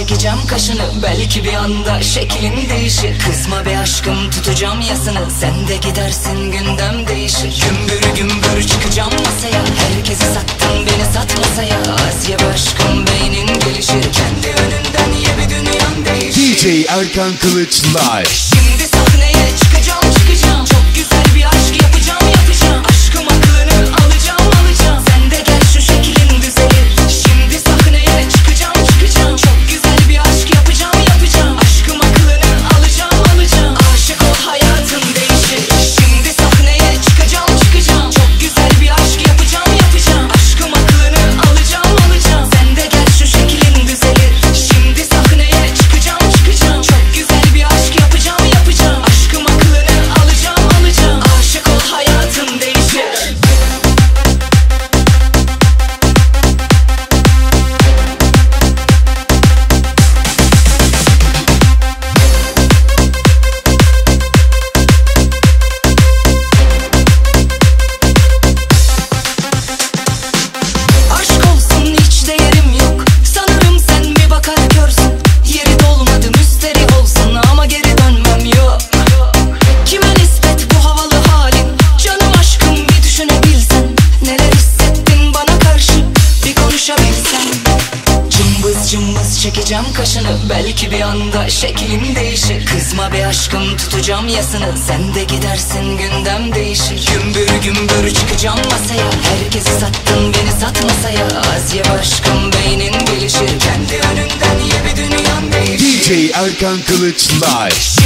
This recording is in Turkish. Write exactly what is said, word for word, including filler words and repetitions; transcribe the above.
çekeceğim kaşını, belki bir anda şeklin değişir. Kızma be aşkım, tutacağım yasını, sen de gidersin gündem değişir. Gümbür gümbür çıkacağım masaya, herkesi sattın beni sat masaya. Az ye be aşkım, beynin gelişir, kendi önünden ye bir dünyan değişir. D J Erkan Kılıç Live. Şimdi sahneye çıkacağım çıkacağım, çok güzel bir aşk yapacağım yapacağım. Aşkım aklını alacağım alacağım, sen de gel şu şeklin düzelir. Şimdi sahneye çıkacağım çıkacağım, çok güzel bir aşk yapacağım yapacağım. Aşkım aklını alacağım alacağım, aşık ol hayatın değişir. Şimdi sahneye çıkacağım çıkacağım, çok güzel bir aşk yapacağım yapacağım. Aşkım aklını alacağım alacağım, sen de gel şu şeklin düzelir. Şimdi sahneye çıkacağım çıkacağım, çok güzel bir aşk yapacağım yapacağım. Aşkım aklını alacağım alacağım, aşık ol hayatın değişir. Aşk olsun hiç değerim yok, sanırım sen bir bakar görsün. Yeri dolmadı müsteri olsun ama geri dönmem yok. Kime nispet bu havalı halin, canım aşkım bir düşünebilsen. Neler hissettin bana karşı, bir konuşabilsen. Cımbız cımbız çekeceğim kaşını, belki bir anda şeklin değişir. Kızma be aşkım, tutacağım yasını, sen de gidersin gündem değişir. Gümbür gümbür çıkacağım masaya, herkesi sattın beni sat masaya. Az ye be aşkım, beynin gelişir, kendi önünden ye bir dünyan değişir. D J Erkan Kılıç Live.